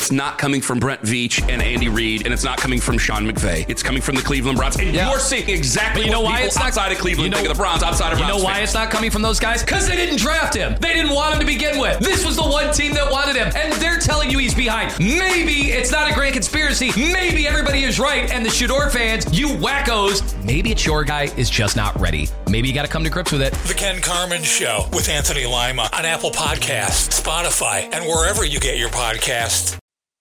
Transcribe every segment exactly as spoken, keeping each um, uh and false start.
it's not coming from Brent Veach and Andy Reid, and it's not coming from Sean McVay. It's coming from the Cleveland Browns. And yeah. you're seeing exactly but you know what why people it's not, outside of Cleveland you know, think of the Browns, outside of Browns You know why fans. it's not coming from those guys? Because they didn't draft him. They didn't want him to begin with. This was the one team that wanted him, and they're telling you he's behind. Maybe it's not a grand conspiracy. Maybe everybody is right, and the Shador fans, you wackos, maybe it's your guy is just not ready. Maybe you got to come to grips with it. The Ken Carman Show with Anthony Lima on Apple Podcasts, Spotify, and wherever you get your podcasts.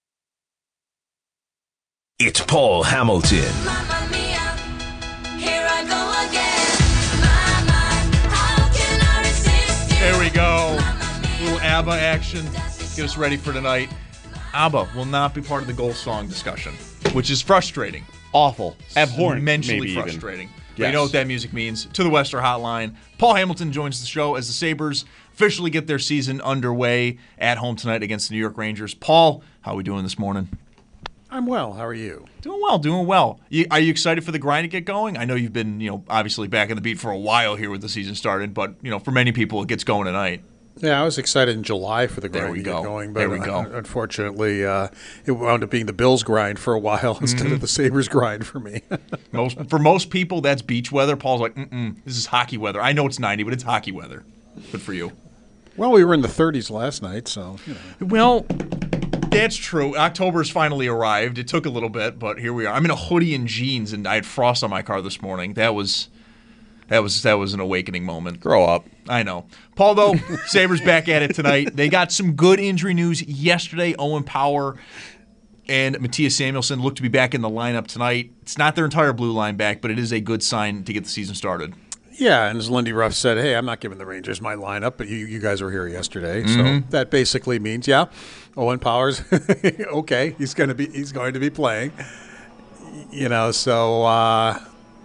It's Paul Hamilton. Mamma mia, here I go again. Mama, how can I resist you? There we go. A little ABBA action. Get us ready for tonight. ABBA will not be part of the goal song discussion, which is frustrating. Awful. Abhorrent. Immensely maybe frustrating. Even. But yes. You know what that music means. To the Western Hotline. Paul Hamilton joins the show as the Sabres officially get their season underway at home tonight against the New York Rangers. Paul, how are we doing this morning? I'm well. How are you? Doing well, doing well. You, are you excited for the grind to get going? I know you've been, you know, obviously back in the beat for a while here with the season started, but, you know, for many people it gets going tonight. Yeah, I was excited in July for the grind there we to go. get going, but there we go. unfortunately uh, it wound up being the Bills grind for a while instead mm-hmm. of the Sabres grind for me. most, for most people, that's beach weather. Paul's like, mm-mm, this is hockey weather. I know it's ninety, but it's hockey weather. Good for you. Well, we were in the thirties last night, so, you know. Well, that's true. October's finally arrived. It took a little bit, but here we are. I'm in a hoodie and jeans, and I had frost on my car this morning. That was... That was that was an awakening moment. Grow up. I know. Paul, though, Sabres back at it tonight. They got some good injury news yesterday. Owen Power and Matthias Samuelsson look to be back in the lineup tonight. It's not their entire blue line back, but it is a good sign to get the season started. Yeah, and as Lindy Ruff said, hey, I'm not giving the Rangers my lineup, but you, you guys were here yesterday. Mm-hmm. So that basically means, yeah, Owen Power's okay. He's going to be he's going to be playing. You know, so uh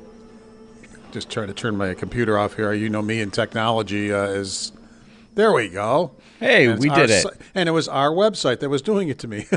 just trying to turn my computer off here. You know me and technology uh, is – there we go. Hey, and we did it. And it was our website that was doing it to me.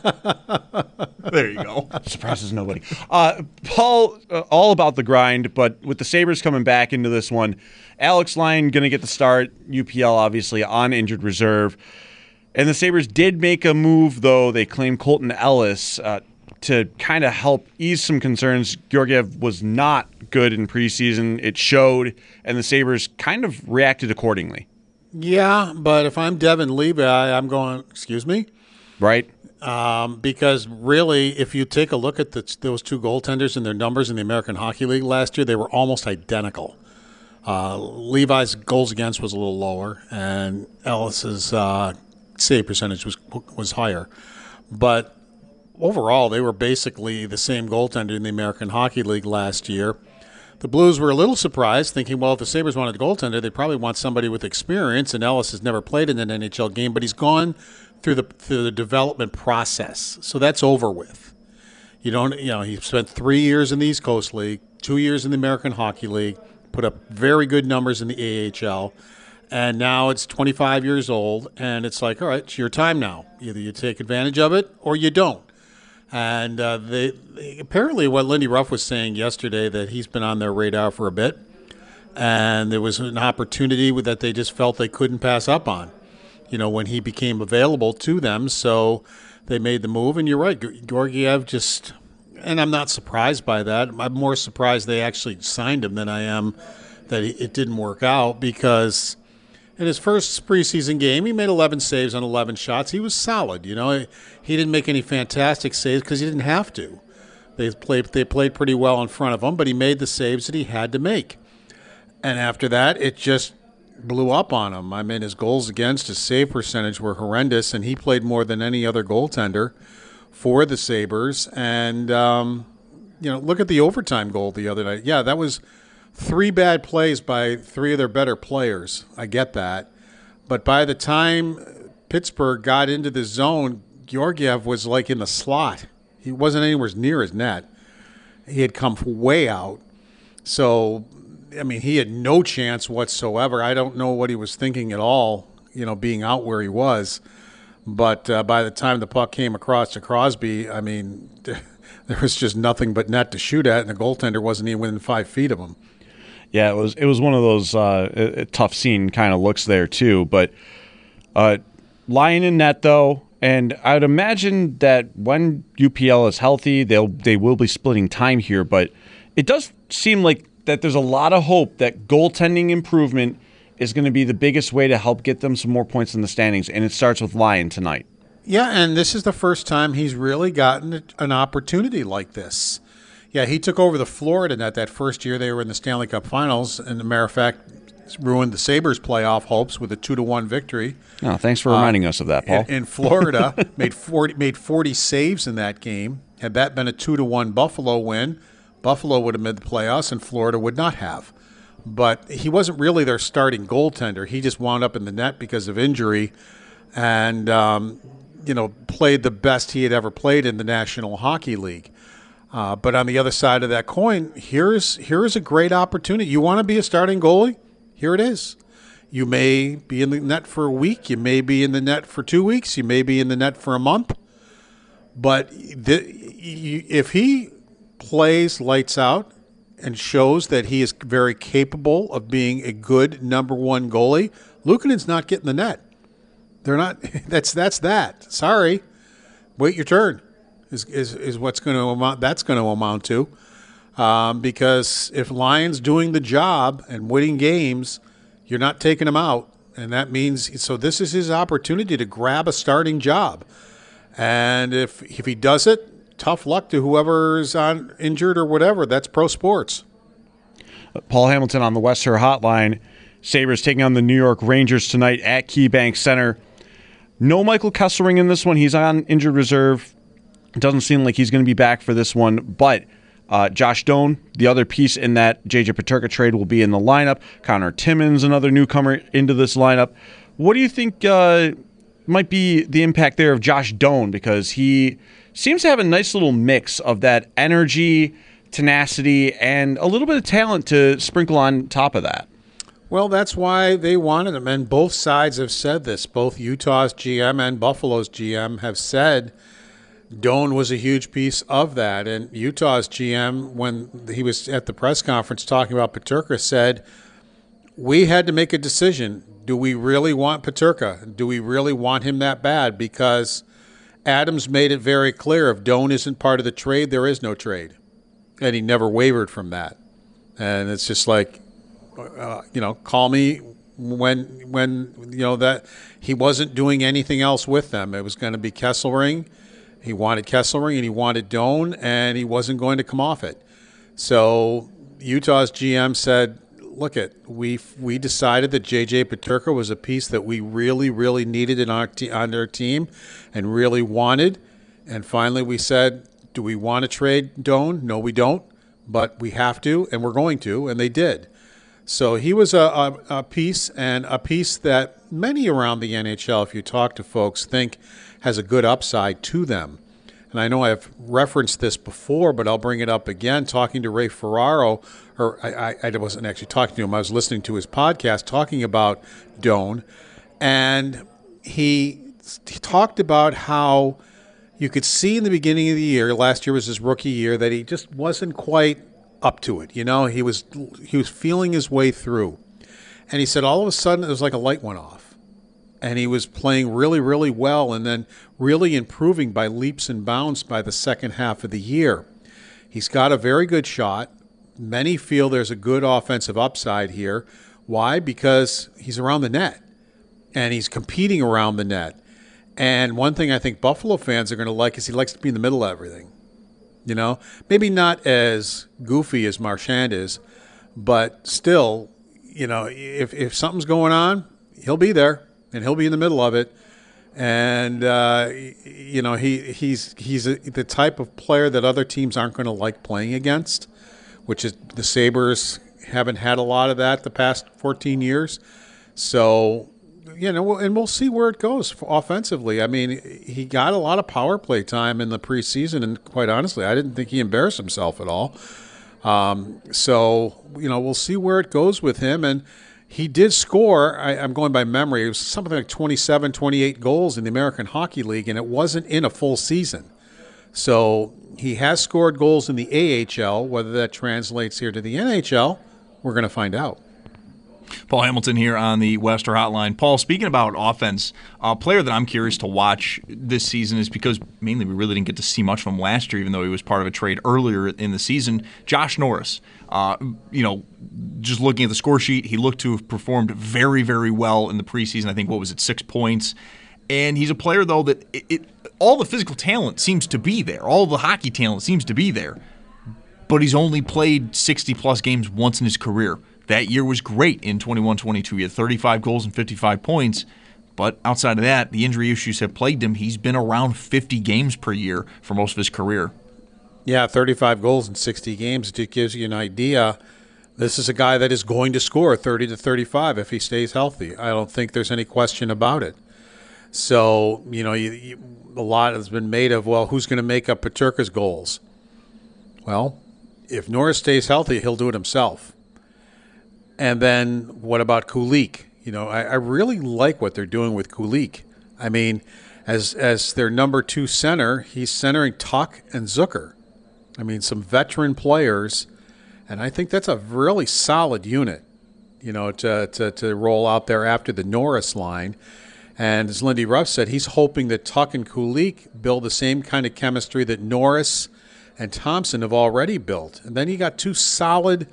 There you go. Surprises nobody. Uh, Paul, uh, all about the grind, but with the Sabres coming back into this one, Alex Lyon going to get the start, U P L obviously on injured reserve. And the Sabres did make a move, though. They claimed Colton Ellis uh, to kind of help ease some concerns. Georgiev was not good in preseason. It showed, and the Sabres kind of reacted accordingly. Yeah, but if I'm Devin Levi, I'm going, excuse me? Right. Um, because really, if you take a look at the, those two goaltenders and their numbers in the American Hockey League last year, they were almost identical. Uh, Levi's goals against was a little lower, and Ellis's uh, save percentage was was higher. But overall, they were basically the same goaltender in the American Hockey League last year. The Blues were a little surprised, thinking, well, if the Sabres wanted a goaltender, they probably want somebody with experience, and Ellis has never played in an N H L game, but he's gone through the through the development process, so that's over with. You don't, you know, he spent three years in the East Coast League, two years in the American Hockey League, put up very good numbers in the A H L, and now it's twenty-five years old, and it's like, all right, it's your time now. Either you take advantage of it or you don't. And uh, they, they apparently what Lindy Ruff was saying yesterday, that he's been on their radar for a bit, and there was an opportunity that they just felt they couldn't pass up on, you know, when he became available to them. So they made the move, and you're right, Georgiev just, and I'm not surprised by that. I'm more surprised they actually signed him than I am that it didn't work out, because in his first preseason game, he made eleven saves on eleven shots. He was solid. You know, he didn't make any fantastic saves because he didn't have to. They played they played pretty well in front of him, but he made the saves that he had to make. And after that, it just blew up on him. I mean, his goals against, his save percentage were horrendous, and he played more than any other goaltender for the Sabres. And, um, you know, look at the overtime goal the other night. Yeah, that was three bad plays by three of their better players. I get that. But by the time Pittsburgh got into the zone, Georgiev was like in the slot. He wasn't anywhere near his net. He had come way out. So, I mean, he had no chance whatsoever. I don't know what he was thinking at all, you know, being out where he was. But uh, by the time the puck came across to Crosby, I mean, there was just nothing but net to shoot at, and the goaltender wasn't even within five feet of him. Yeah, it was it was one of those uh, tough scene kind of looks there too. But uh, Lyon in net, though, And I'd imagine that when U P L is healthy, they'll they will be splitting time here. But it does seem like that there's a lot of hope that goaltending improvement is going to be the biggest way to help get them some more points in the standings. And it starts with Lyon tonight. Yeah, and this is the first time he's really gotten an opportunity like this. Yeah, he took over the Florida net that first year they were in the Stanley Cup Finals, and as a matter of fact, ruined the Sabres' playoff hopes with a two to one victory. Oh, thanks for reminding uh, us of that, Paul. In, in Florida, made forty made forty saves in that game. Had that been a two to one Buffalo win, Buffalo would have made the playoffs, and Florida would not have. But he wasn't really their starting goaltender. He just wound up in the net because of injury, and um, you know played the best he had ever played in the National Hockey League. Uh, but on the other side of that coin, here's here's a great opportunity. You want to be a starting goalie? Here it is. You may be in the net for a week. You may be in the net for two weeks. You may be in the net for a month. But the, you, if he plays lights out and shows that he is very capable of being a good number one goalie, Luukkonen's not getting the net. They're not. That's that's that. Sorry. Wait your turn. Is, is is what's going to amount? That's going to amount to, um, because if Lyon's doing the job and winning games, you're not taking him out, and that means so. This is his opportunity to grab a starting job, and if if he does it, tough luck to whoever's on injured or whatever. That's pro sports. Paul Hamilton on the Western Hotline. Sabres taking on the New York Rangers tonight at KeyBank Center. No Michael Kesselring in this one. He's on injured reserve. It doesn't seem like he's going to be back for this one, but uh, Josh Doan, the other piece in that J J Peterka trade, will be in the lineup. Connor Timmins, another newcomer into this lineup. What do you think uh, might be the impact there of Josh Doan? Because he seems to have a nice little mix of that energy, tenacity, and a little bit of talent to sprinkle on top of that. Well, that's why they wanted him, and both sides have said this. Both Utah's G M and Buffalo's G M have said Doan was a huge piece of that. And Utah's G M, when he was at the press conference talking about Peterka, said, we had to make a decision. Do we really want Peterka? Do we really want him that bad? Because Adams made it very clear, if Doan isn't part of the trade, there is no trade. And he never wavered from that. And it's just like, uh, you know, call me when, when you know, that he wasn't doing anything else with them. It was going to be Kesselring. He wanted Kesselring and he wanted Doan, and he wasn't going to come off it. So Utah's G M said, look, it we we decided that J J Peterka was a piece that we really, really needed in our te- on our team and really wanted. And finally we said, do we want to trade Doan? No, we don't, but we have to, and we're going to, and they did. So he was a, a, a piece, and a piece that many around the N H L, if you talk to folks, think has a good upside to them. And I know I've referenced this before, but I'll bring it up again. Talking to Ray Ferraro, or I, I, I wasn't actually talking to him, I was listening to his podcast talking about Doan, and he, he talked about how you could see in the beginning of the year, last year was his rookie year, that he just wasn't quite up to it. You know, he was he was feeling his way through. And he said all of a sudden it was like a light went off. And he was playing really, really well and then really improving by leaps and bounds by the second half of the year. He's got a very good shot. Many feel there's a good offensive upside here. Why? Because he's around the net, and he's competing around the net. And one thing I think Buffalo fans are going to like is he likes to be in the middle of everything. You know, maybe not as goofy as Marchand is, but still, you know, if if something's going on, he'll be there. And he'll be in the middle of it, and uh, you know he he's he's a, the type of player that other teams aren't going to like playing against, which is the Sabres haven't had a lot of that the past fourteen years. So you know, and we'll see where it goes offensively. I mean, he got a lot of power play time in the preseason, and quite honestly, I didn't think he embarrassed himself at all. Um, so you know, we'll see where it goes with him. And he did score, I, I'm going by memory, it was something like twenty-seven, twenty-eight goals in the American Hockey League, and it wasn't in a full season. So he has scored goals in the A H L. Whether that translates here to the N H L, we're going to find out. Paul Hamilton here on the Wester Hotline. Paul, speaking about offense, a player that I'm curious to watch this season is because mainly we really didn't get to see much from him last year, even though he was part of a trade earlier in the season. Josh Norris, uh, you know, just looking at the score sheet, he looked to have performed very, very well in the preseason. I think, what was it, six points? And he's a player, though, that it, it all the physical talent seems to be there. All the hockey talent seems to be there. But he's only played sixty-plus games once in his career. That year was great in twenty-one twenty-two. He had thirty-five goals and fifty-five points. But outside of that, the injury issues have plagued him. He's been around fifty games per year for most of his career. Yeah, thirty-five goals in sixty games. It gives you an idea. This is a guy that is going to score thirty to thirty-five if he stays healthy. I don't think there's any question about it. So, you know, you, you, a lot has been made of, well, who's going to make up Peterka's goals? Well, if Norris stays healthy, he'll do it himself. And then what about Kulik? You know, I, I really like what they're doing with Kulik. I mean, as as their number two center, he's centering Tuck and Zucker. I mean, some veteran players, and I think that's a really solid unit, you know, to to, to roll out there after the Norris line. And as Lindy Ruff said, he's hoping that Tuck and Kulik build the same kind of chemistry that Norris and Thompson have already built. And then you got two solid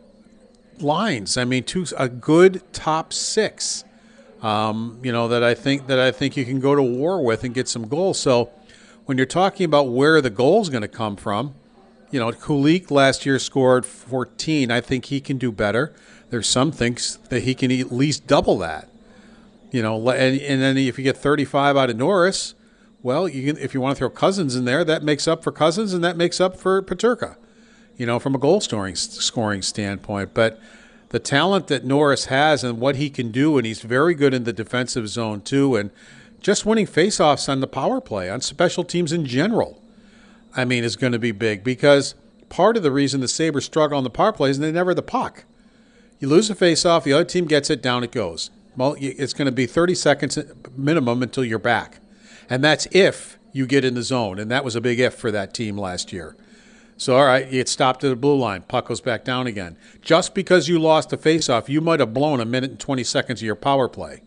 lines. I mean, two a good top six. Um, you know that I think that I think you can go to war with and get some goals. So when you're talking about where the goal's going to come from, you know, Kulik last year scored fourteen. I think he can do better. There's some thinks that he can at least double that. You know, and, and then if you get thirty-five out of Norris, well, you can, if you want to throw Cousins in there, that makes up for Cousins and that makes up for Peterka, you know, from a goal scoring scoring standpoint. But the talent that Norris has and what he can do, and he's very good in the defensive zone too, and just winning faceoffs on the power play, on special teams in general, I mean, is going to be big, because part of the reason the Sabres struggle on the power play is they never the puck. You lose a faceoff, the other team gets it, down it goes. Well, it's going to be thirty seconds minimum until you're back. And that's if you get in the zone. And that was a big if for that team last year. So, all right, you get stopped at the blue line. Puck goes back down again. Just because you lost a faceoff, you might have blown a minute and twenty seconds of your power play.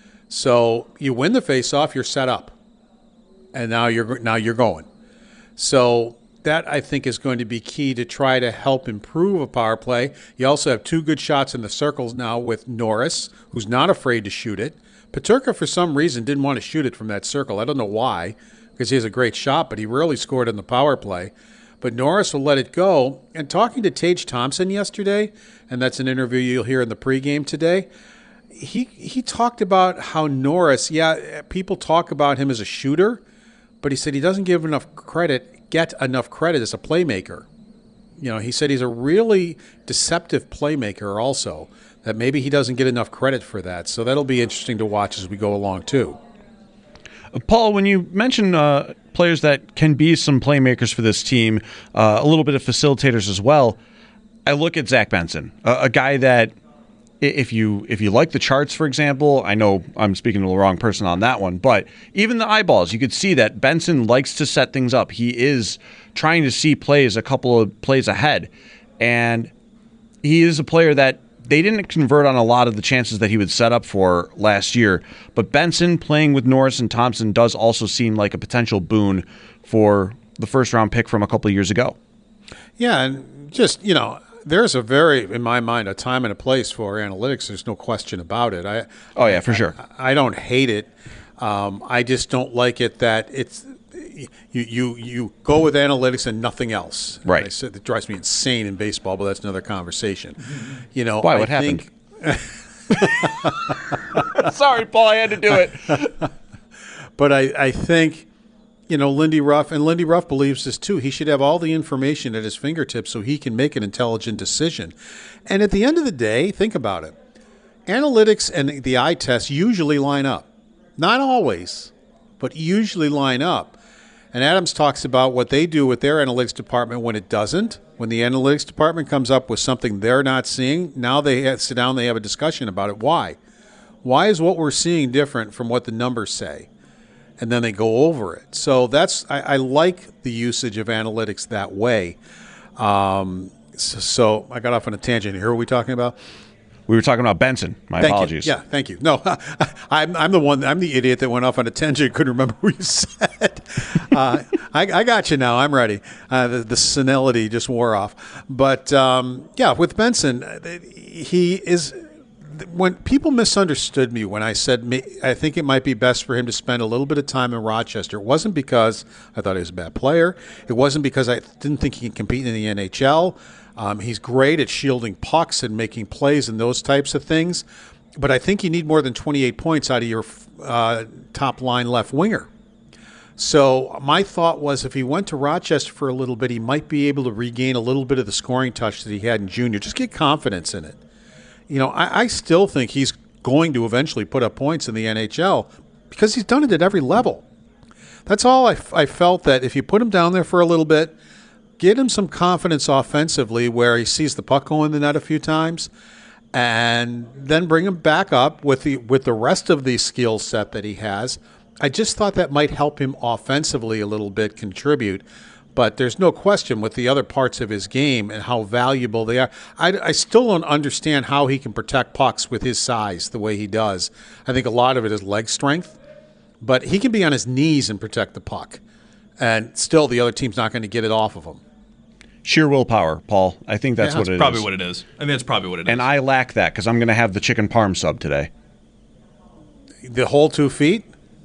So you win the faceoff, you're set up. And now you're now you're going. So that, I think, is going to be key to try to help improve a power play. You also have two good shots in the circles now with Norris, who's not afraid to shoot it. Peterka, for some reason, didn't want to shoot it from that circle. I don't know why, because he has a great shot, but he rarely scored in the power play. But Norris will let it go. And talking to Tage Thompson yesterday, and that's an interview you'll hear in the pregame today, he he talked about how Norris, yeah, people talk about him as a shooter, but he said he doesn't give enough credit, get enough credit as a playmaker. You know, he said he's a really deceptive playmaker also, that maybe he doesn't get enough credit for that. So that'll be interesting to watch as we go along, too. Paul, when you mention uh, players that can be some playmakers for this team, uh, a little bit of facilitators as well, I look at Zach Benson, a, a guy that if you if you like the charts, for example, I know I'm speaking to the wrong person on that one, but even the eyeballs, you could see that Benson likes to set things up. He is trying to see plays a couple of plays ahead, and he is a player that they didn't convert on a lot of the chances that he would set up for last year. But Benson playing with Norris and Thompson does also seem like a potential boon for the first-round pick from a couple of years ago. Yeah, and just, you know, there's a very, in my mind, a time and a place for analytics. There's no question about it. I, oh, yeah, for sure. I, I don't hate it. Um, I just don't like it that it's you you you go with analytics and nothing else. Right. I said, it drives me insane in baseball, but that's another conversation. You know, why? I What think, happened? Sorry, Paul, I had to do it. But I, I think, you know, Lindy Ruff, and Lindy Ruff believes this too. He should have all the information at his fingertips so he can make an intelligent decision. And at the end of the day, think about it. Analytics and the eye test usually line up. Not always, but usually line up. And Adams talks about what they do with their analytics department when it doesn't. When the analytics department comes up with something they're not seeing, now they have, sit down, they have a discussion about it. Why? Why is what we're seeing different from what the numbers say? And then they go over it. So that's I, I like the usage of analytics that way. Um, so, so I got off on a tangent here. Who are we talking about? We were talking about Benson. My Thank apologies. You. Yeah, thank you. No, I'm, I'm the one. I'm the idiot that went off on a tangent. Couldn't remember what you said. uh, I, I got you now. I'm ready. Uh, the, the senility just wore off. But um, yeah, with Benson, he is. When people misunderstood me when I said me, I think it might be best for him to spend a little bit of time in Rochester. It wasn't because I thought he was a bad player. It wasn't because I didn't think he can compete in the N H L. Um, he's great at shielding pucks and making plays and those types of things. But I think you need more than twenty-eight points out of your uh, top line left winger. So my thought was if he went to Rochester for a little bit, he might be able to regain a little bit of the scoring touch that he had in junior. Just get confidence in it. You know, I, I still think he's going to eventually put up points in the N H L because he's done it at every level. That's all I, f- I felt that if you put him down there for a little bit, get him some confidence offensively where he sees the puck go in the net a few times, and then bring him back up with the with the rest of the skill set that he has. I just thought that might help him offensively a little bit contribute. But there's no question with the other parts of his game and how valuable they are. I, I still don't understand how he can protect pucks with his size the way he does. I think a lot of it is leg strength. But he can be on his knees and protect the puck. And still the other team's not going to get it off of him. Sheer willpower, Paul. I think that's Yeah, what it probably is. what it is. I mean, that's probably what it is. And I lack that because I'm going to have the chicken parm sub today. The whole two feet?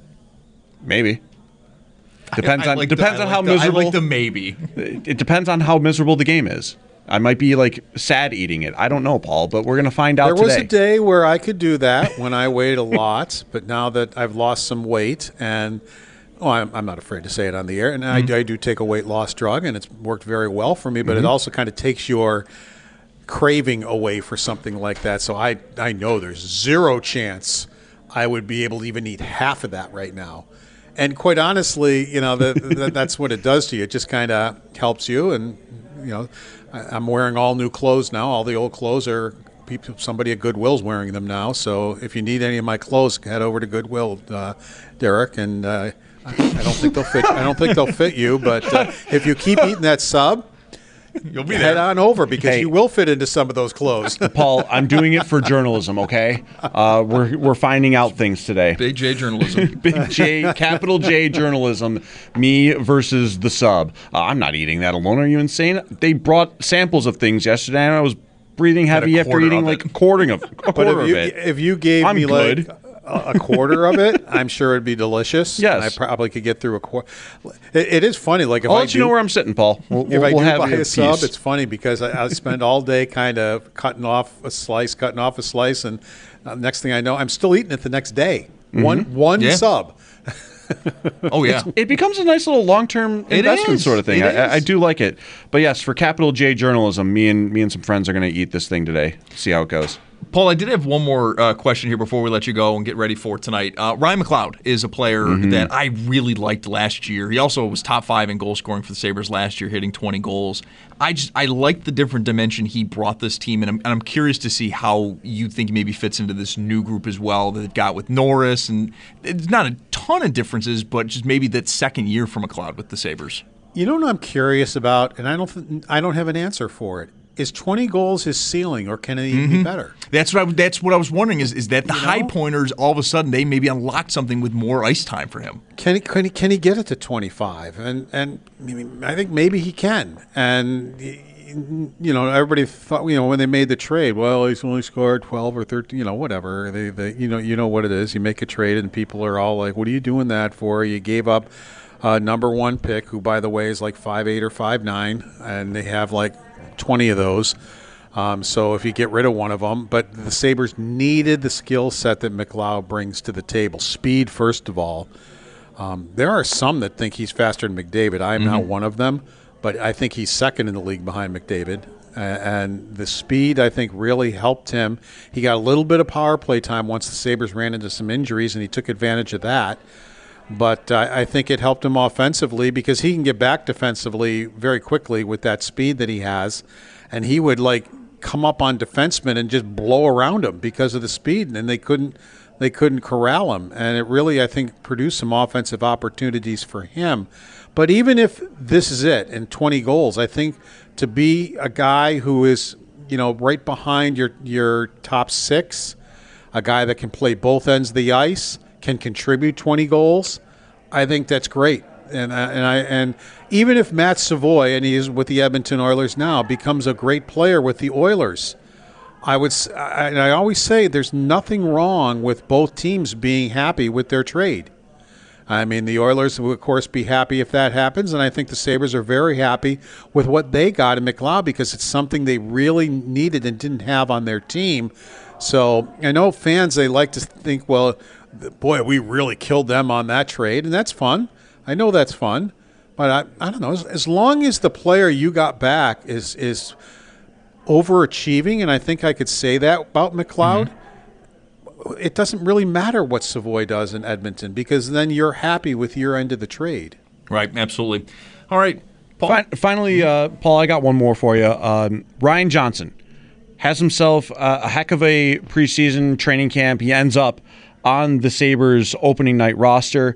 Maybe. Depends I on like the- depends I on like how the- miserable. I like the maybe. It depends on how miserable the game is. I might be like sad eating it. I don't know, Paul, but we're gonna find out There was today. a day where I could do that when I weighed a lot, but now that I've lost some weight, and oh, I'm, I'm not afraid to say it on the air, and Mm-hmm. I, I do take a weight loss drug, and it's worked very well for me, but Mm-hmm. it also kind of takes your craving away for something like that. So I, I know there's zero chance I would be able to even eat half of that right now. And quite honestly, you know, the, the, that's what it does to you. It just kind of helps you. And, you know, I, I'm wearing all new clothes now. All the old clothes are people, somebody at Goodwill's wearing them now. So if you need any of my clothes, head over to Goodwill, uh, Derek. And uh, I, I don't think they'll fit. I don't think they'll fit you. But uh, if you keep eating that sub, You'll be head there. on over because Hey. you will fit into some of those clothes. Paul, I'm doing it for journalism. Okay, uh, we're we're finding out things today. Big J journalism. Big J, capital J journalism. Me versus the sub. Uh, I'm not eating that alone. Are you insane? They brought samples of things yesterday, and I was breathing heavy after quarter eating of like it. a quarter of a But quarter if you, of it. if you gave I'm me good. like a, a quarter of it, I'm sure it'd be delicious. Yes. and I probably could get through a quarter. It, it is funny. Like if I'll I let do, you know where I'm sitting, Paul. We'll, if we'll, I do we'll have buy you a a sub, piece. it's funny because I, I spend all day kind of cutting off a slice, cutting off a slice, and uh, next thing I know, I'm still eating it the next day. Mm-hmm. One one Yeah. sub. Oh, yeah. It becomes a nice little long-term It investment is. sort of thing. It I, I is. do like it. But yes, for capital J journalism, me and me and some friends are going to eat this thing today. See how it goes. Paul, I did have one more uh, question here before we let you go and get ready for tonight. Uh, Ryan McLeod is a player that I really liked last year. He also was top five in goal scoring for the Sabres last year, hitting twenty goals. I just I like the different dimension he brought this team, and I'm, and I'm curious to see how you think he maybe fits into this new group as well that they've got with Norris. And it's not a ton of differences, but just maybe that second year for McLeod with the Sabres. You know what I'm curious about, and I don't th- I don't have an answer for it. Is twenty goals his ceiling, or can it even be better? That's what I, that's what I was wondering. Is is that the high pointers all of a sudden they maybe unlock something with more ice time for him? Can he, can he can he get it to twenty-five? And and I, mean, I think maybe he can. And y- you know, everybody thought, you know, when they made the trade, well, he's only scored twelve or thirteen, you know, whatever. They, they you know, you know what it is. You make a trade, and people are all like, "What are you doing that for? You gave up a number one pick, who, by the way, is like five eight or five nine, and they have like twenty of those." Um, so if you get rid of one of them, but the Sabres needed the skill set that McLeod brings to the table. Speed, first of all. Um, there are some that think he's faster than McDavid. I am not one of them, but I think he's second in the league behind McDavid. Uh, and the speed, I think, really helped him. He got a little bit of power play time once the Sabres ran into some injuries, and he took advantage of that. But uh, I think it helped him offensively because he can get back defensively very quickly with that speed that he has. And he would, like, come up on defensemen and just blow around them because of the speed, and they couldn't they couldn't corral him. And it really, I think, produced some offensive opportunities for him. But even if this is it and twenty goals, I think to be a guy who is, you know, right behind your your top six, a guy that can play both ends of the ice, can contribute twenty goals, I think that's great. And I- and I and even if Matt Savoy, and he is with the Edmonton Oilers now, becomes a great player with the Oilers, I would s- I- and I always say there's nothing wrong with both teams being happy with their trade. I mean, the Oilers will, of course, be happy if that happens, and I think the Sabres are very happy with what they got in McLeod because it's something they really needed and didn't have on their team. So I know fans, they like to think, well, boy, we really killed them on that trade, and that's fun. I know that's fun, but I, I don't know. As, as long as the player you got back is is overachieving, and I think I could say that about McLeod, mm-hmm. it doesn't really matter what Savoy does in Edmonton because then you're happy with your end of the trade. Right, absolutely. All right, Paul. Fin- finally, uh, Paul, I got one more for you. Um, Ryan Johnson has himself uh, a heck of a preseason training camp. He ends up on the Sabres opening night roster.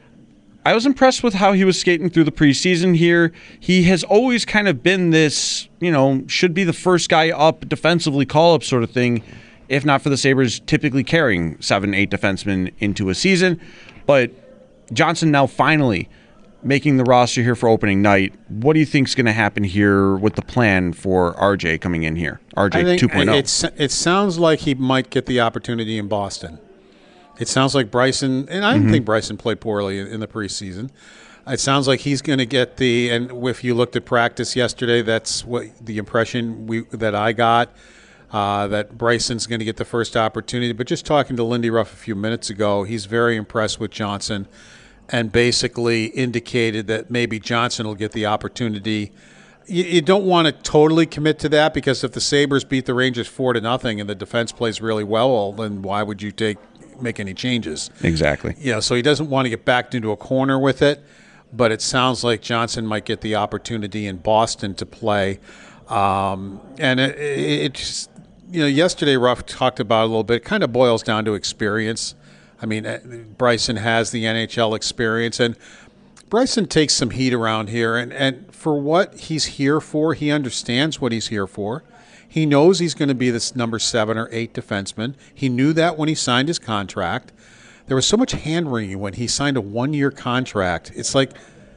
I was impressed with how he was skating through the preseason here. He has always kind of been this, you know, should be the first guy up defensively call-up sort of thing, if not for the Sabres typically carrying seven, eight defensemen into a season. But Johnson now finally making the roster here for opening night. What do you think is going to happen here with the plan for R J coming in here? R J two point oh. It's, it sounds like he might get the opportunity in Boston. It sounds like Bryson, and I didn't mm-hmm. think Bryson played poorly in, in the preseason. It sounds like he's going to get the, and if you looked at practice yesterday, that's what the impression we that I got, uh, that Bryson's going to get the first opportunity. But just talking to Lindy Ruff a few minutes ago, he's very impressed with Johnson and basically indicated that maybe Johnson will get the opportunity. You, you don't want to totally commit to that because if the Sabres beat the Rangers four to nothing and the defense plays really well, well, then why would you take make any changes? Exactly. Yeah, you know, so he doesn't want to get backed into a corner with it, but it sounds like Johnson might get the opportunity in Boston to play. Um, and it, it, it just, you know, yesterday Ruff talked about it a little bit. It kind of boils down to experience. I mean, Bryson has the N H L experience, and Bryson takes some heat around here. And, and for what he's here for, he understands what he's here for. He knows he's going to be this number seven or eight defenseman. He knew that when he signed his contract. There was so much hand-wringing when he signed a one-year contract. It's like,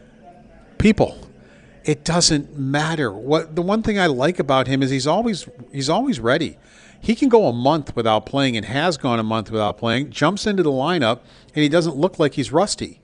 people, it doesn't matter. What the one thing I like about him is he's always he's always ready. He can go a month without playing and has gone a month without playing, jumps into the lineup, and he doesn't look like he's rusty.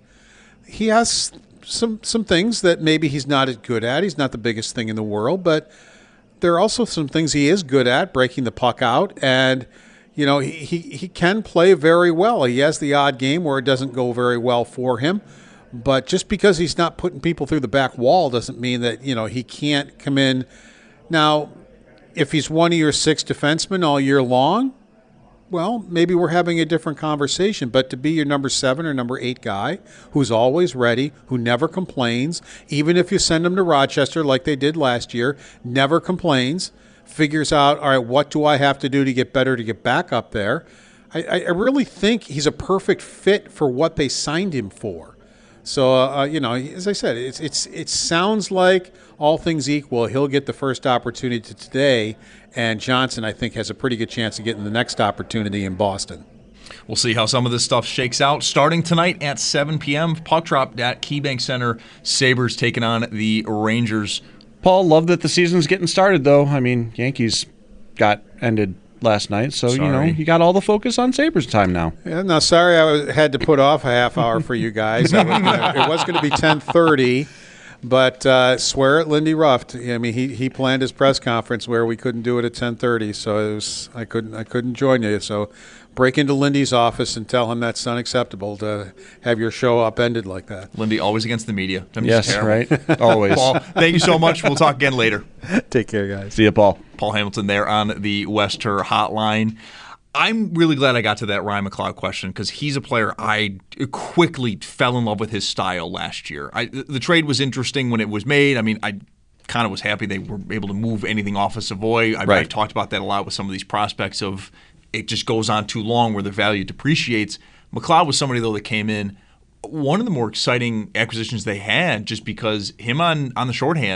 He has some some things that maybe he's not as good at. He's not the biggest thing in the world, but there are also some things he is good at, breaking the puck out, and you know he, he, he can play very well. He has the odd game where it doesn't go very well for him, but just because he's not putting people through the back wall doesn't mean that you know he can't come in. Now, if he's one of your six defensemen all year long, well, maybe we're having a different conversation. But to be your number seven or number eight guy who's always ready, who never complains, even if you send him to Rochester like they did last year, never complains, figures out, all right, what do I have to do to get better to get back up there? I, I really think he's a perfect fit for what they signed him for. So, uh, you know, as I said, it's it's it sounds like all things equal, he'll get the first opportunity today, and Johnson, I think, has a pretty good chance of getting the next opportunity in Boston. We'll see how some of this stuff shakes out. Starting tonight at seven p.m., puck drop at KeyBank Center. Sabres taking on the Rangers. Paul, love that the season's getting started, though. I mean, Yankees got ended last night, so, sorry. you know, you got all the focus on Sabres time now. Yeah, no, sorry I was, had to put off a half hour for you guys. I was gonna, it was going to be ten thirty, but uh, swear at Lindy Ruff. I mean, he, he planned his press conference where we couldn't do it at ten thirty, so it was I couldn't I couldn't join you. So break into Lindy's office and tell him that's unacceptable to have your show upended like that. Lindy, always against the media. I'm yes, right? Always. Paul, thank you so much. We'll talk again later. Take care, guys. See you, Paul. Paul Hamilton there on the Wester Hotline. I'm really glad I got to that Ryan McLeod question because he's a player I quickly fell in love with his style last year. I, the trade was interesting when it was made. I mean, I kind of was happy they were able to move anything off of Savoy. I, right. I talked about that a lot with some of these prospects of it just goes on too long where their value depreciates. McLeod was somebody, though, that came in. One of the more exciting acquisitions they had just because him on, on the shorthand,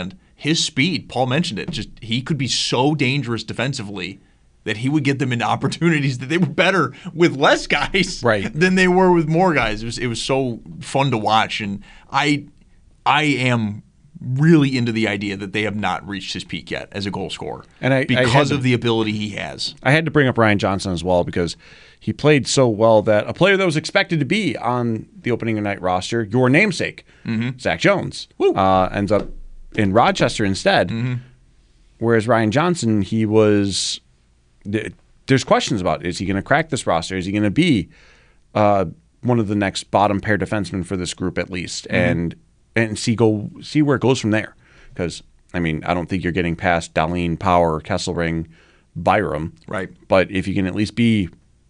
his speed, Paul mentioned it, just he could be so dangerous defensively that he would get them into opportunities that they were better with less guys right. than they were with more guys. It was it was so fun to watch, and I I am really into the idea that they have not reached his peak yet as a goal scorer, and I, because I of to, the ability he has. I had to bring up Ryan Johnson as well because he played so well that a player that was expected to be on the opening night roster, your namesake, mm-hmm. Zach Jones, uh, ends up in Rochester instead. Mm-hmm. Whereas Ryan Johnson, he was. There's questions about, is he going to crack this roster? Is he going to be uh, one of the next bottom pair defensemen for this group at least, mm-hmm. and and see go see where it goes from there? Because I mean, I don't think you're getting past Dahlin, Power, Kesselring, Byram, right? But if you can at least be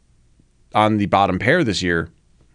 on the bottom pair this year,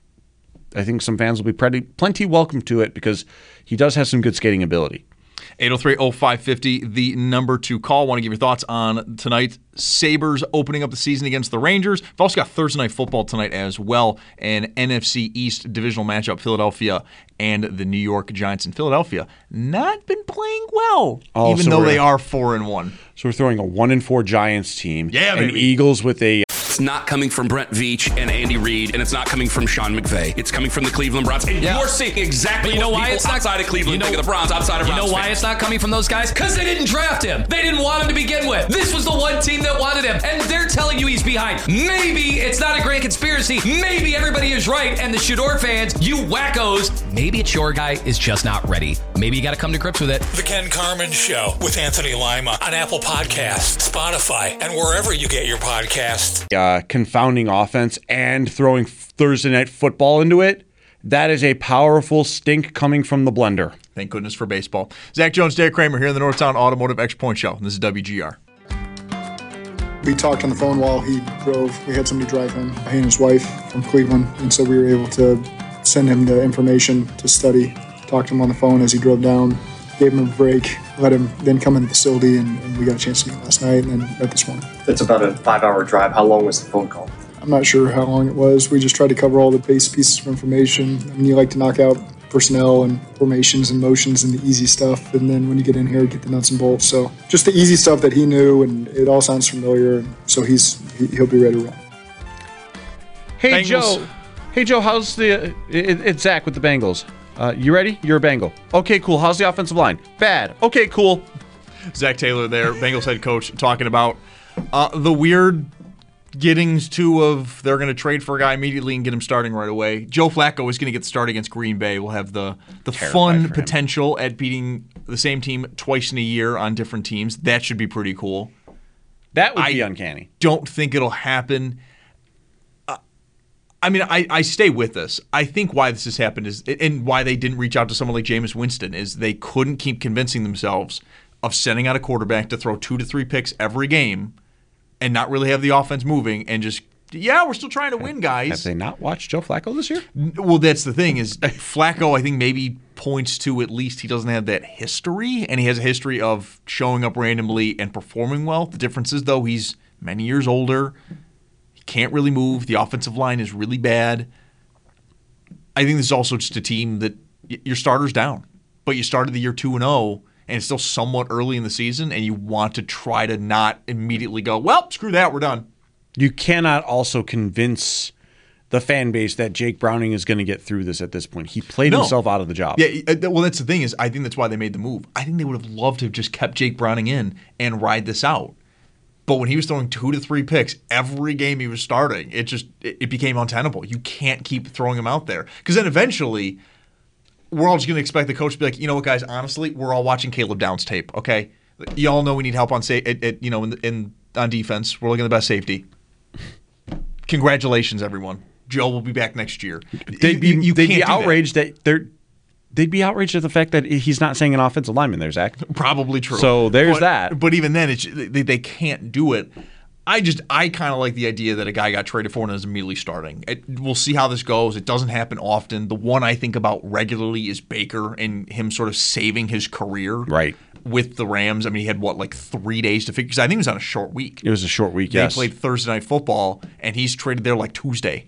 I think some fans will be pretty plenty welcome to it because he does have some good skating ability. eight oh three oh five five oh, the number to call. Want to give your thoughts on tonight. Sabres opening up the season against the Rangers. We've also got Thursday Night Football tonight as well, an N F C East divisional matchup, Philadelphia and the New York Giants. In Philadelphia, not been playing well, oh, even so though they are four and one. So we're throwing a one and four Giants team, yeah, and baby. Eagles with a. It's not coming from Brent Veach and Andy Reid, and it's not coming from Sean McVay. It's coming from the Cleveland Browns. And Yeah. you're seeing exactly But you know what why people it's not- outside of Cleveland you know- think of the Browns, outside of You Browns know why fans. it's not coming from those guys? Because they didn't draft him. They didn't want him to begin with. This was the one team that wanted him, and they're telling you he's behind. Maybe it's not a grand conspiracy. Maybe everybody is right, and the Shador fans, you wackos, maybe it's your guy is just not ready. Maybe you got to come to grips with it. The Ken Carmen Show with Anthony Lima on Apple Podcasts, Spotify, and wherever you get your podcasts. Uh, confounding offense and throwing Thursday Night Football into it, that is a powerful stink coming from the blender. Thank goodness for baseball. Zach Jones, Derek Kramer here in the Northtown Automotive Extra Point Show. This is W G R. We talked on the phone while he drove. We had somebody drive him, he and his wife from Cleveland, and so we were able to send him the information to study. Talked to him on the phone as he drove down, gave him a break, let him then come in the facility, and, and we got a chance to meet last night and then met this morning. It's about a five-hour drive. How long was the phone call? I'm not sure how long it was. We just tried to cover all the base pieces of information. I mean, you like to knock out personnel and formations and motions and the easy stuff, and then when you get in here, get the nuts and bolts. So just the easy stuff that he knew, and it all sounds familiar, and so he's he, he'll be ready to roll. Hey, Bengals. Joe. Hey, Joe, how's the... It, it's Zach with the Bengals. Uh, you ready? You're a Bengal. Okay, cool. How's the offensive line? Bad. Okay, cool. Zach Taylor there, Bengals head coach, talking about uh, the weird gettings to of they're going to trade for a guy immediately and get him starting right away. Joe Flacco is going to get the start against Green Bay. We'll have the the Terrified fun for him. potential at beating the same team twice in a year on different teams. That should be pretty cool. That would I be uncanny. Don't think it'll happen. Uh, I mean, I, I stay with this. I think why this has happened is, and why they didn't reach out to someone like Jameis Winston, is they couldn't keep convincing themselves of sending out a quarterback to throw two to three picks every game and not really have the offense moving and just, yeah, we're still trying to win, guys. Have they not watched Joe Flacco this year? Well, that's the thing is Flacco, I think, maybe points to at least he doesn't have that history, and he has a history of showing up randomly and performing well. The difference is, though, he's many years older. He can't really move. The offensive line is really bad. I think this is also just a team that y- your starter's down, but you started the year two and oh, and it's still somewhat early in the season, and you want to try to not immediately go, well, screw that, we're done. You cannot also convince the fan base that Jake Browning is going to get through this at this point. He played No. himself out of the job. Yeah, uh, well, that's the thing is I think that's why they made the move. I think they would have loved to have just kept Jake Browning in and ride this out. But when he was throwing two to three picks every game he was starting, it just it, it became untenable. You can't keep throwing him out there because then eventually we're all just going to expect the coach to be like, you know what, guys, honestly, we're all watching Caleb Downs tape, okay? You all know we need help on say, it, it, you know, in, in on defense. We're looking at the best safety. Congratulations, everyone. Joe will be back next year. They'd be, You- you they'd can't be do that. outraged that. they're they'd be outraged at the fact that he's not saying an offensive lineman there, Zach. Probably true. So there's but, that. But even then, it's, they, they can't do it. I just I kind of like the idea that a guy got traded for and is immediately starting. It, we'll see how this goes. It doesn't happen often. The one I think about regularly is Baker and him sort of saving his career Right. with the Rams. I mean, he had, what, like three days to figure because I think he was on a short week. It was a short week, They yes. played Thursday Night Football, and he's traded there like Tuesday.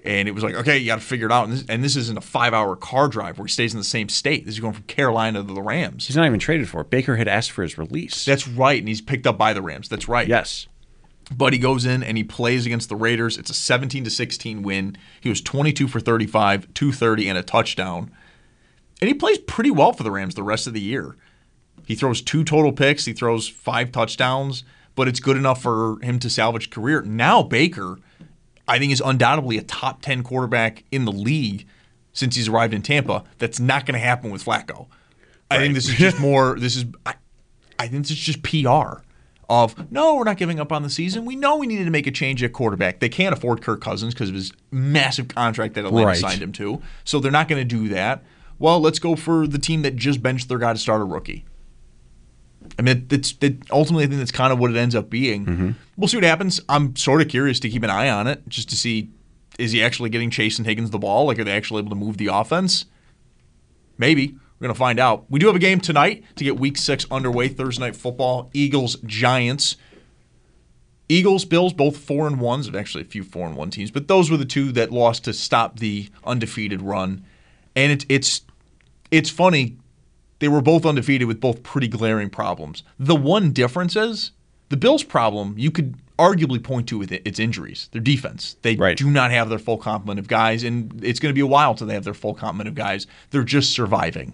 And it was like, okay, you got to figure it out. And this, and this isn't a five-hour car drive where he stays in the same state. This is going from Carolina to the Rams. He's not even traded for it. Baker had asked for his release. That's right, and he's picked up by the Rams. That's right. Yes. But he goes in and he plays against the Raiders. It's a seventeen to sixteen win. He was twenty-two for thirty-five, two thirty, and a touchdown. And he plays pretty well for the Rams the rest of the year. He throws two total picks. He throws five touchdowns, but it's good enough for him to salvage career. Now Baker, I think, is undoubtedly a top ten quarterback in the league since he's arrived in Tampa. That's not going to happen with Flacco. I right. think this is just more, this is, I, I think this is just P R of, no, we're not giving up on the season. We know we needed to make a change at quarterback. They can't afford Kirk Cousins because of his massive contract that Atlanta right. signed him to. So they're not going to do that. Well, let's go for the team that just benched their guy to start a rookie. I mean, it's, it, ultimately, I think that's kind of what it ends up being. Mm-hmm. We'll see what happens. I'm sort of curious to keep an eye on it, just to see, is he actually getting Chase and Higgins the ball? Like, are they actually able to move the offense? Maybe. We're going to find out. We do have a game tonight to get week six underway, Thursday Night Football, Eagles, Giants. Eagles, Bills, both four and ones. Actually, a few four and one teams, but those were the two that lost to stop the undefeated run. And it, it's it's funny. They were both undefeated with both pretty glaring problems. The one difference is the Bills' problem you could arguably point to with it, its injuries, their defense. They right. do not have their full complement of guys, and it's going to be a while till they have their full complement of guys. They're just surviving.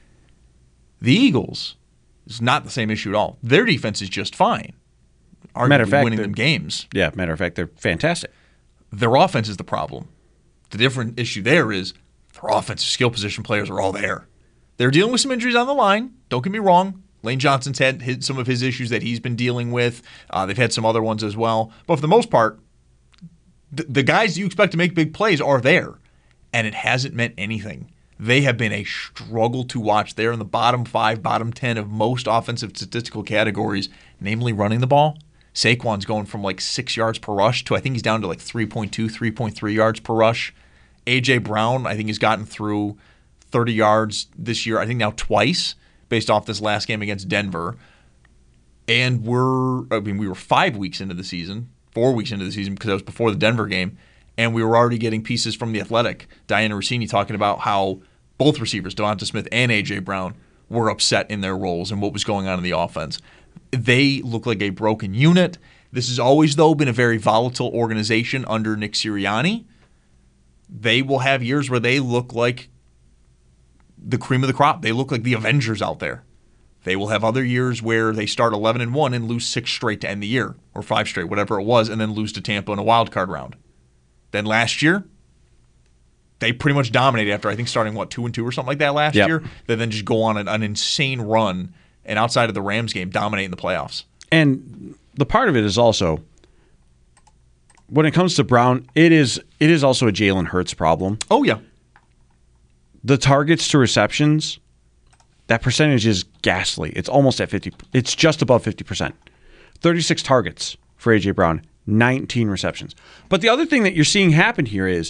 The Eagles is not the same issue at all. Their defense is just fine. Arguably matter of fact, winning them games. Yeah, matter of fact, they're fantastic. Their offense is the problem. The different issue there is their offensive skill position players are all there. They're dealing with some injuries on the line. Don't get me wrong. Lane Johnson's had his, some of his issues that he's been dealing with. Uh, they've had some other ones as well. But for the most part, the, the guys you expect to make big plays are there. And it hasn't meant anything. They have been a struggle to watch. They're in the bottom five, bottom ten of most offensive statistical categories, namely running the ball. Saquon's going from like six yards per rush to I think he's down to like three point two, three point three yards per rush. A J. Brown, I think he's gotten through thirty yards this year, I think now twice, based off this last game against Denver. And we're, I mean, we were five weeks into the season, four weeks into the season because that was before the Denver game, and we were already getting pieces from The Athletic. Diana Rossini talking about how both receivers, Devonta Smith and A J. Brown, were upset in their roles and what was going on in the offense. They look like a broken unit. This has always, though, been a very volatile organization under Nick Sirianni. They will have years where they look like the cream of the crop. They look like the Avengers out there. They will have other years where they start eleven and one and lose six straight to end the year, or five straight, whatever it was, and then lose to Tampa in a wild card round. Then last year, they pretty much dominated after I think starting what two and two or something like that last yep. year. They then just go on an, an insane run, and outside of the Rams game, dominate in the playoffs. And the part of it is also, when it comes to Brown, it is it is also a Jalen Hurts problem. Oh yeah. The targets to receptions, that percentage is ghastly. It's almost at fifty. It's just above fifty percent. thirty-six targets for A J. Brown, nineteen receptions. But the other thing that you're seeing happen here is,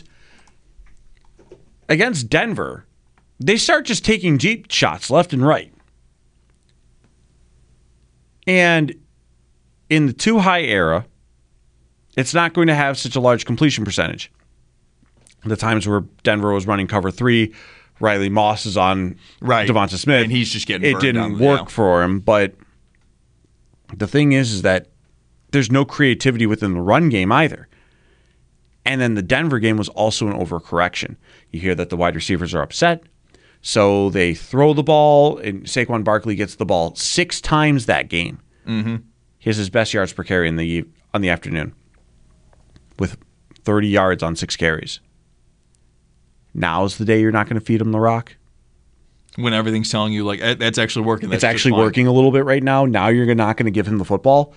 against Denver, they start just taking deep shots left and right. And in the too high era, it's not going to have such a large completion percentage. The times where Denver was running cover three, Riley Moss is on right. Devonta Smith. And he's just getting It burned didn't down the work nail. for him. But the thing is, is that there's no creativity within the run game either. And then the Denver game was also an overcorrection. You hear that the wide receivers are upset, so they throw the ball, and Saquon Barkley gets the ball six times that game. Mm-hmm. He has his best yards per carry in the on the afternoon, with thirty yards on six carries. Now's the day you're not going to feed him the rock. When everything's telling you, like, "Eh, that's actually working. That's it's actually just fine." working a little bit right now. Now you're not going to give him the football.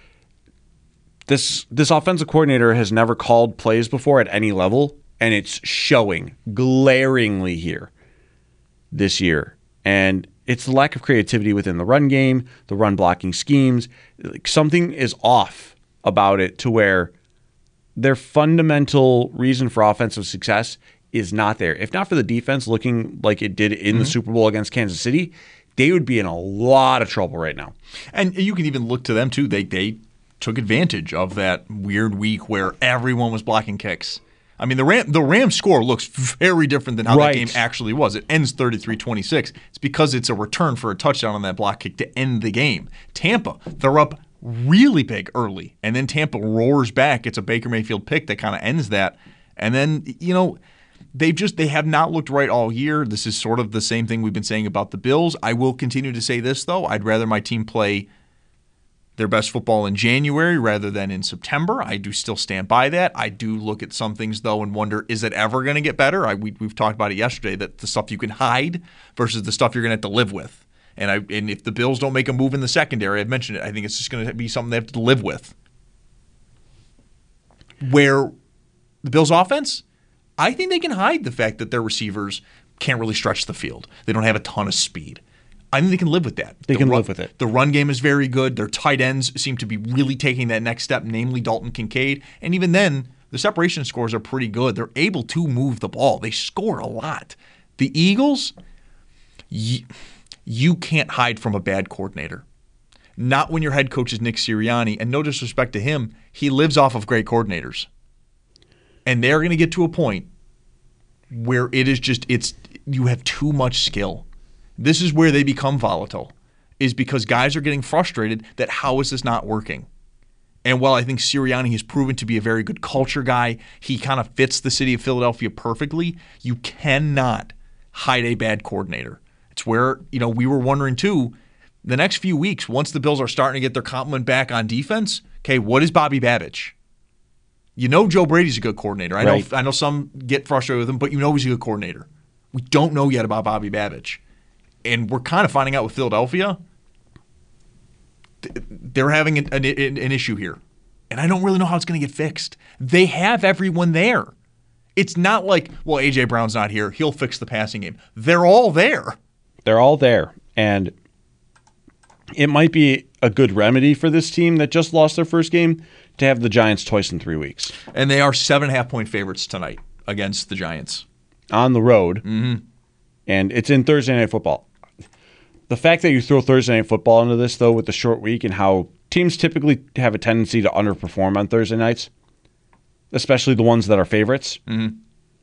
This this offensive coordinator has never called plays before at any level, and it's showing glaringly here this year. And it's the lack of creativity within the run game, the run blocking schemes. Like, something is off about it to where their fundamental reason for offensive success is not there. If not for the defense looking like it did in mm-hmm. the Super Bowl against Kansas City, they would be in a lot of trouble right now. And you can even look to them, too. They they took advantage of that weird week where everyone was blocking kicks. I mean, the Ram the Rams score looks very different than how Right. that game actually was. It ends thirty-three twenty-six. It's because it's a return for a touchdown on that block kick to end the game. Tampa, they're up really big early, and then Tampa roars back. It's a Baker Mayfield pick that kind of ends that. And then, you know, they've just they have not looked right all year. This is sort of the same thing we've been saying about the Bills. I will continue to say this, though. I'd rather my team play their best football in January rather than in September. I do still stand by that. I do look at some things, though, and wonder, is it ever going to get better? I, we, we've talked about it yesterday, that the stuff you can hide versus the stuff you're going to have to live with. And I and if the Bills don't make a move in the secondary, I've mentioned it, I think it's just going to be something they have to live with. Where the Bills' offense, I think they can hide the fact that their receivers can't really stretch the field. They don't have a ton of speed. I think they can live with that. They The can run- live with it. The run game is very good. Their tight ends seem to be really taking that next step, namely Dalton Kincaid. And even then, the separation scores are pretty good. They're able to move the ball. They score a lot. The Eagles, you, you can't hide from a bad coordinator. Not when your head coach is Nick Sirianni. And no disrespect to him, he lives off of great coordinators. And they're going to get to a point where it is just, it's you have too much skill. This is where they become volatile, is because guys are getting frustrated that how is this not working? And while I think Sirianni has proven to be a very good culture guy, he kind of fits the city of Philadelphia perfectly, you cannot hide a bad coordinator. It's where, you know, we were wondering too, the next few weeks, once the Bills are starting to get their complement back on defense, okay, what is Bobby Babich? You know Joe Brady's a good coordinator. I Right. know I know some get frustrated with him, but you know he's a good coordinator. We don't know yet about Bobby Babich. And we're kind of finding out with Philadelphia, they're having an, an, an issue here. And I don't really know how it's going to get fixed. They have everyone there. It's not like, well, A J. Brown's not here. He'll fix the passing game. They're all there. They're all there. And it might be a good remedy for this team that just lost their first game to have the Giants twice in three weeks. And they are seven and a half point favorites tonight against the Giants. On the road. Mm-hmm. And it's in Thursday Night Football. The fact that you throw Thursday Night Football into this, though, with the short week and how teams typically have a tendency to underperform on Thursday nights, especially the ones that are favorites, mm-hmm.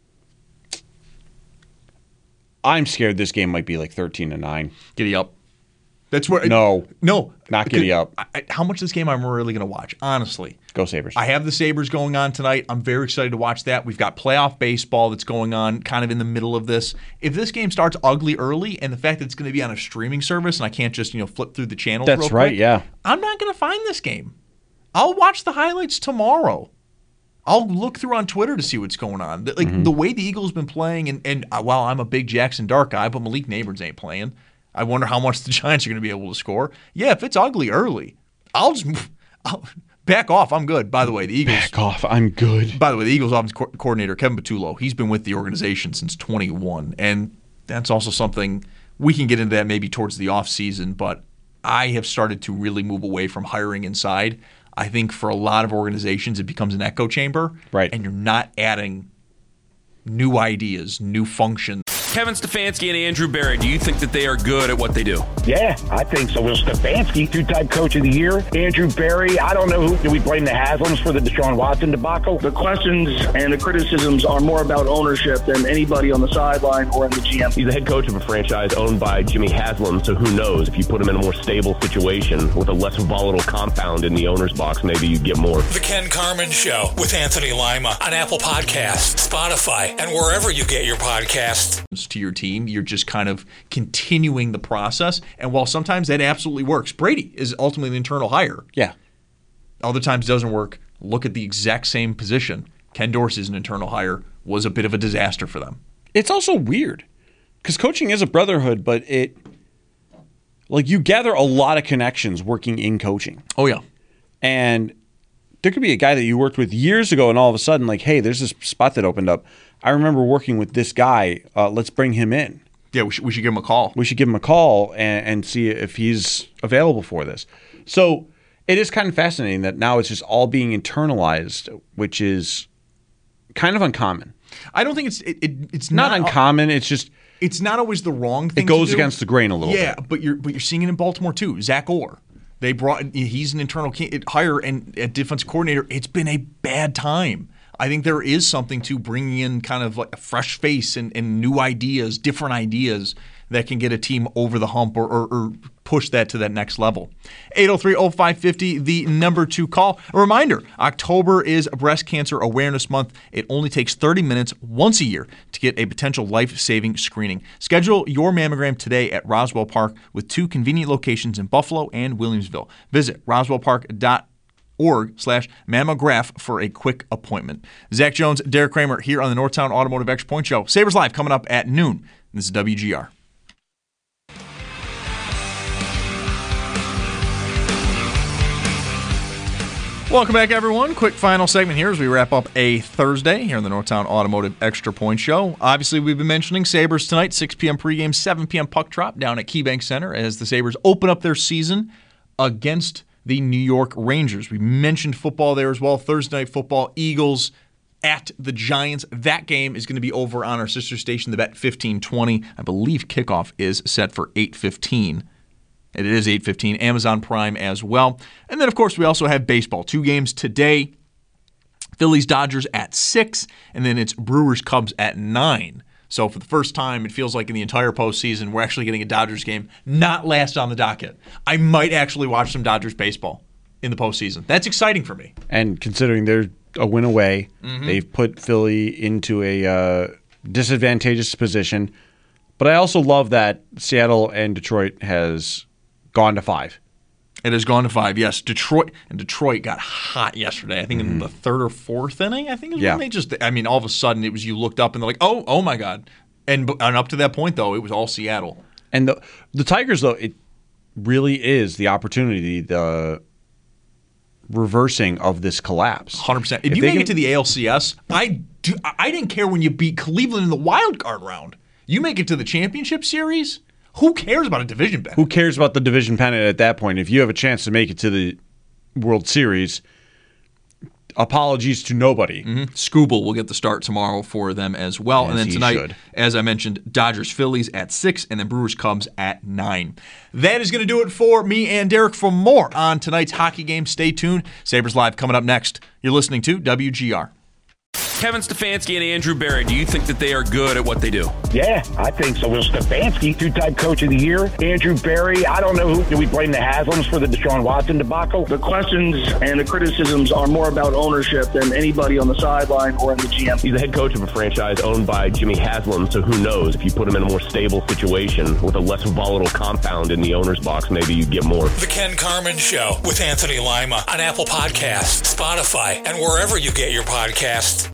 I'm scared this game might be like thirteen to nine. Giddy up. That's where No. No. Not giddy up. I, I, how much of this game I'm really going to watch, honestly? Go Sabres. I have the Sabres going on tonight. I'm very excited to watch that. We've got playoff baseball that's going on kind of in the middle of this. If this game starts ugly early, and the fact that it's going to be on a streaming service and I can't just, you know, flip through the channels That's real quick, right, yeah. I'm not going to find this game. I'll watch the highlights tomorrow. I'll look through on Twitter to see what's going on. Like Mm-hmm. the way the Eagles been playing, and, and uh, while I'm a big Jackson Dart guy, but Malik Neighbors ain't playing. I wonder how much the Giants are going to be able to score. Yeah, if it's ugly early, I'll just I'll back off. I'm good. By the way, the Eagles. Back off. I'm good. By the way, the Eagles offensive co- coordinator Kevin Patullo, he's been with the organization since twenty-one, and that's also something we can get into that maybe towards the off season. But I have started to really move away from hiring inside. I think for a lot of organizations, it becomes an echo chamber, right? And you're not adding new ideas, new functions. Kevin Stefanski and Andrew Berry, do you think that they are good at what they do? Yeah, I think so. Will Stefanski, two-time coach of the year. Andrew Berry, I don't know who. Do we blame the Haslams for the Deshaun Watson debacle? The questions and the criticisms are more about ownership than anybody on the sideline or in the G M. He's the head coach of a franchise owned by Jimmy Haslam, so who knows? If you put him in a more stable situation with a less volatile compound in the owner's box, maybe you get more. The Ken Carman Show with Anthony Lima on Apple Podcasts, Spotify, and wherever you get your podcasts. To your team, you're just kind of continuing the process. And while sometimes that absolutely works, Brady is ultimately an internal hire. Yeah. Other times it doesn't work. Look at the exact same position. Ken Dorsey is an internal hire, was a bit of a disaster for them. It's also weird because coaching is a brotherhood, but it, like, you gather a lot of connections working in coaching. Oh, yeah. And there could be a guy that you worked with years ago, and all of a sudden, like, hey, there's this spot that opened up. I remember working with this guy. Uh, let's bring him in. Yeah, we should, we should give him a call. We should give him a call and, and see if he's available for this. So it is kind of fascinating that now it's just all being internalized, which is kind of uncommon. I don't think it's it, it, it's not, not uncommon. It's just it's not always the wrong thing. It goes to do. against the grain a little yeah, bit. Yeah, but you're but you're seeing it in Baltimore too. Zach Orr. They brought he's an internal hire and a defensive coordinator. It's been a bad time. I think there is something to bringing in kind of like a fresh face and, and new ideas, different ideas that can get a team over the hump or, or, or push that to that next level. eight oh three oh five five oh, the number two call. A reminder, October is Breast Cancer Awareness Month. It only takes thirty minutes once a year to get a potential life-saving screening. Schedule your mammogram today at Roswell Park with two convenient locations in Buffalo and Williamsville. Visit roswell park dot org slash mammograph for a quick appointment. Zach Jones, Derek Kramer here on the Northtown Automotive Extra Point Show. Sabres Live coming up at noon. This is W G R. Welcome back, everyone. Quick final segment here as we wrap up a Thursday here on the Northtown Automotive Extra Point Show. Obviously, we've been mentioning Sabres tonight, six p.m. pregame, seven p.m. puck drop down at KeyBank Center as the Sabres open up their season against the New York Rangers. We mentioned football there as well. Thursday night football, Eagles at the Giants. That game is going to be over on our sister station, the Bet fifteen twenty. I believe kickoff is set for eight fifteen. It is eight fifteen, Amazon Prime as well. And then, of course, we also have baseball. Two games today. Phillies-Dodgers at six, and then it's Brewers-Cubs at nine. So for the first time, it feels like in the entire postseason, we're actually getting a Dodgers game not last on the docket. I might actually watch some Dodgers baseball in the postseason. That's exciting for me. And considering they're a win away, Mhm. they've put Philly into a uh, disadvantageous position. But I also love that Seattle and Detroit has gone to five. It has gone to five, yes. Detroit and Detroit got hot yesterday. I think in the third or fourth inning, I think is Yeah. when they just, I mean, all of a sudden it was you looked up and they're like, oh, oh my God. And, and up to that point, though, it was all Seattle. And the the Tigers, though, it really is the opportunity, the reversing of this collapse. one hundred percent. If, If you they make can- it to the A L C S, I, do, I didn't care when you beat Cleveland in the wild card round. You make it to the championship series, who cares about a division pennant? Who cares about the division pennant at that point? If you have a chance to make it to the World Series, apologies to nobody. Mm-hmm. Scooble will get the start tomorrow for them as well. As and then he tonight, should. as I mentioned, Dodgers-Phillies at six, and then Brewers-Cubs at nine. That is going to do it for me and Derek. For more on tonight's hockey game, stay tuned. Sabres Live coming up next. You're listening to W G R. Kevin Stefanski and Andrew Barry, do you think that they are good at what they do? Yeah, I think so. Will Stefanski, two-time coach of the year. Andrew Barry, I don't know who. Do we blame the Haslams for the Deshaun Watson debacle? The questions and the criticisms are more about ownership than anybody on the sideline or in the G M. He's the head coach of a franchise owned by Jimmy Haslam, so who knows? If you put him in a more stable situation with a less volatile compound in the owner's box, maybe you get more. The Ken Carman Show with Anthony Lima on Apple Podcasts, Spotify, and wherever you get your podcasts.